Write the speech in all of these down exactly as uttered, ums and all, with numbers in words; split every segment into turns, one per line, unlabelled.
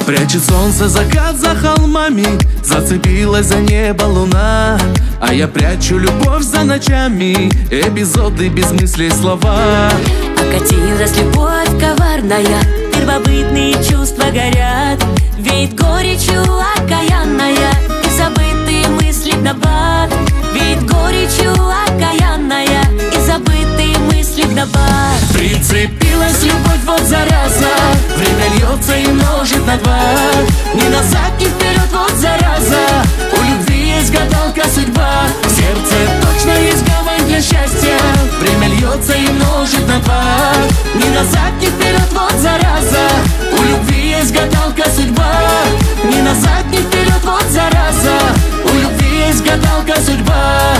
Прячет солнце закат за холмами, зацепилась за небо луна. А я прячу любовь за ночами, эпизоды без мыслей, слова.
Окатилась любовь коварная, первобытные чувства горят, веет горечью окаянная, и забытые мысли вдобавок. Веет горечью окаянная, и забытые мысли вдобавок.
Прицепилась любовь, вот зараза, время льется и множит на два. Ни назад, ни вперед, вот зараза, у любви есть гадалка судьба. В сердце точно есть гавань для счастья, время льется и множит на два. Ни назад, ни вперед, вот зараза, у любви есть гадалка судьба. Ни назад, ни вперед, вот зараза, у любви есть гадалка судьба.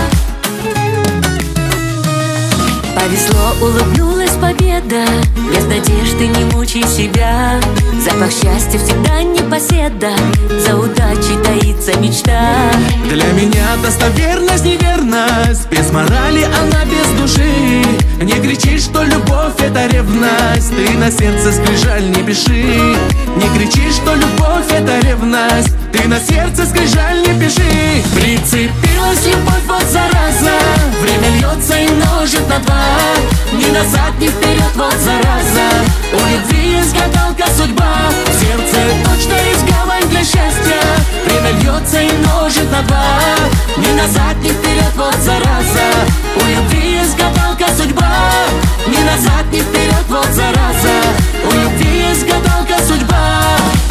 Повезло, улыбнулась победа, без надежды не мучай себя. Запах счастья всегда непоседа, за удачей таится мечта.
Для меня достоверность неверность, без морали она без души. Не кричи, что любовь это ревность, ты на сердце скрижаль не пиши. Не кричи, что любовь это ревность, ты на сердце скрижаль не пиши. Прицепилась любовь, вот зараза, время льется и множит на два. Ни назад, ни вперед, вот зараза, у любви есть гадалка судьба. В сердце точно есть гавань для счастья, время льется и множит на два. Ни назад, ни вперед, вот зараза, у любви есть гадалка судьба. Ни назад, ни вперед, вот зараза, у любви есть гадалка судьба.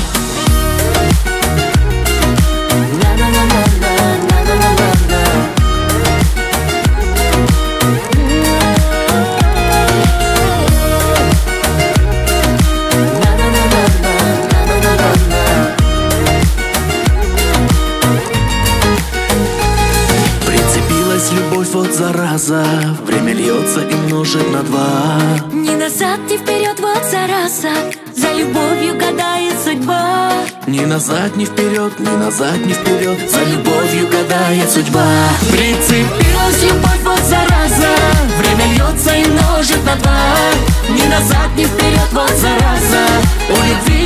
Любовь, вот зараза, время льется и множит на два.
Ни назад, ни вперед, вот зараза, за любовью гадает судьба.
Ни назад, ни вперед, ни назад, ни вперед, за любовью гадает судьба. Прицепилась любовь, вот зараза, время льется и множит на два. Ни назад, ни вперед, вот зараза, у любви